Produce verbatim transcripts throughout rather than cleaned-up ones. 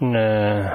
ね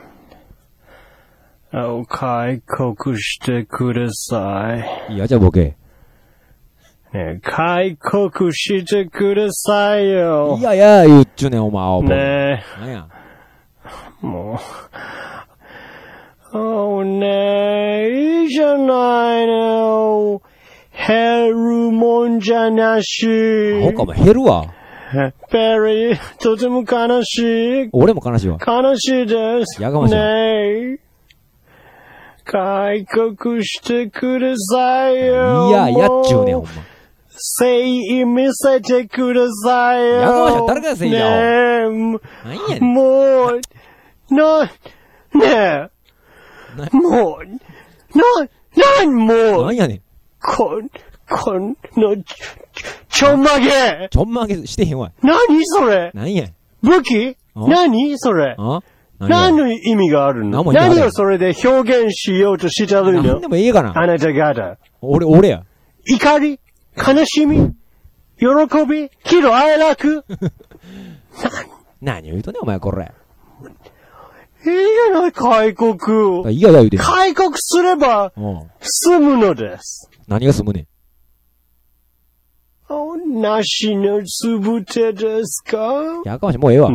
え。お開国してください。 いや、じゃあボケ。 ねえ、開国してくださいよ。 いやいや、言っちゅうねん、お前、青ねえ。 なんや。 もう。おねえ、いいじゃないの。減るもんじゃなし。 ほかも減るわ。 ペリー、とても悲しい。 俺も悲しいわ。 悲しいです。 やかましいわ。 ねえ。開国してくださいよ。 いや、やっちゅうねん、ほんま。 誠意見せてくださいよ。 やかましいわ、誰が誠意やねえ。 なんやねん。 もう、な、ねえ。もう、な、なんもう。 なんやねん。 こ、この、ちょんまげ。 ちょんまげしてへんわ。 何それ。 なんや。 武器何それ。 あ何の意味があるの？何をそれで表現しようとしてるの？ 何でもいいかな。 あなた方。 俺、俺や。 怒り悲しみ喜び喜怒哀楽何を言うとね、お前これ。 いいじゃない、開国。 いやいや言うて。 開国すれば、済むのです。 何が済むねん。 お、梨のつぶてですか？ やかましい、もうええわ。